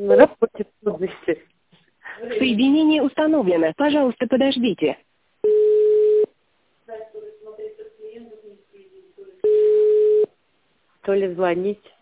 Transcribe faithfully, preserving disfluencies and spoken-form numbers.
На работе трудности. Соединение установлено. Пожалуйста, подождите. То ли звонить.